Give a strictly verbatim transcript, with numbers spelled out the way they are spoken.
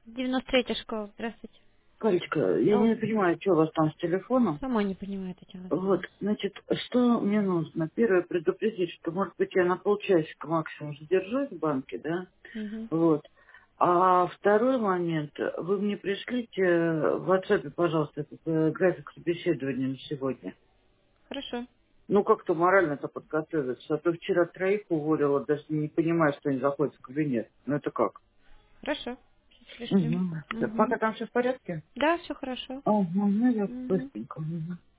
девяносто третья школа, здравствуйте. Колечка, я О, не понимаю, что у вас там с телефоном. сама не понимаю, Татьяна Вот, Владимировна. значит, что мне нужно? Первое, предупредить, что, может быть, я на полчасика максимум задержусь в банке, да? Угу. Вот. А второй момент, вы мне пришлите в WhatsApp, пожалуйста, этот э, график собеседования на сегодня. Хорошо, Ну, как-то морально-то подготовиться. А то вчера троих уволила, даже не понимая, что они заходят в кабинет. Ну, это как? хорошо. Сейчас пришлю. Угу. Угу. Пока там все в порядке? Да, все хорошо. Ага, ну я Угу. быстренько. Мгм.